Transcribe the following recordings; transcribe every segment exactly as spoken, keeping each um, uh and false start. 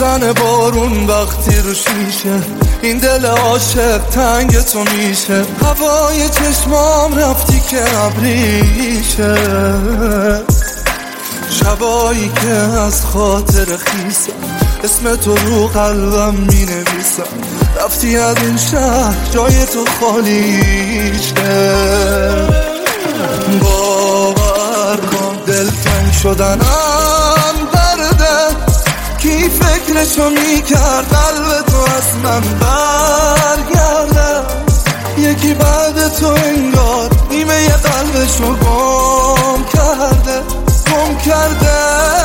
میزنه بارون وقتی رو شیشه، این دل عاشق تنگ تو میشه. هوای چشمام رفتی که ابریشه، شبایی که از خاطر خیسم اسم تو رو قلبم می نویسم. رفتی از این شهر جای تو خالیشه. باور کن دلتنگ شدنم درده، کی فکرشو میکرد قلب تو از من برگرده. یکی بعد تو انگار نیمه ی قلبشو گم کرده گم کرده.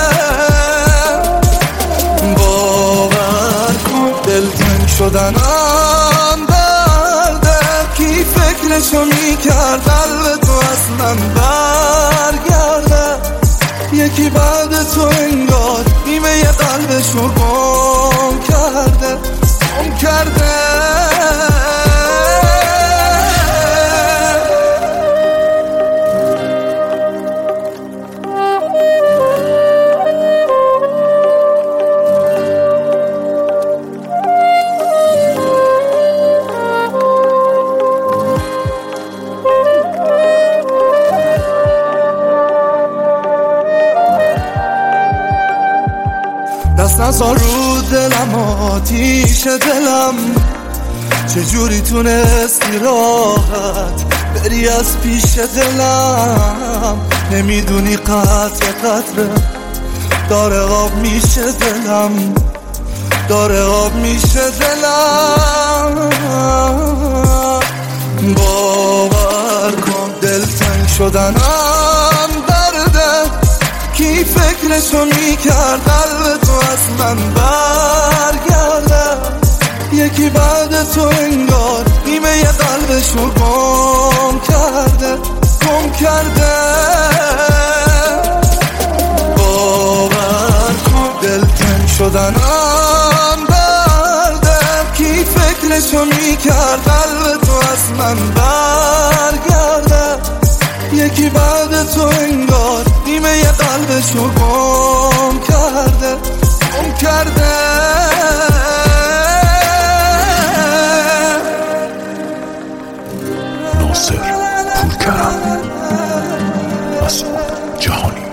باور کن دلتنگ شدنم درده، کی فکرشو میکرد قلب تو از من برگرده. یکی بعد تو انگار نیمه ی قلبشو گم کرده گم کرده. دست نزار رو دلم آتیش دلم، چجوری تونستی راحت بری از پیش دلم. نمیدونی قطره قطره داره آب میشه دلم، داره آب میشه دلم. باور کن دلتنگ شدنم درده، کی فکرشو میکرد قلب تو از من برگرده. یکی بعد تو انگار نیمه ی قلبشو گم کرده گم کرده. باور کن دلتنگ شدنم درده، کی فکرشو میکرد قلب تو از من برگرده. یکی بعد تو انگار نیمه ی قلبشو گم کرده گم کرده. ناصر پورکرم، مسعود جهانی.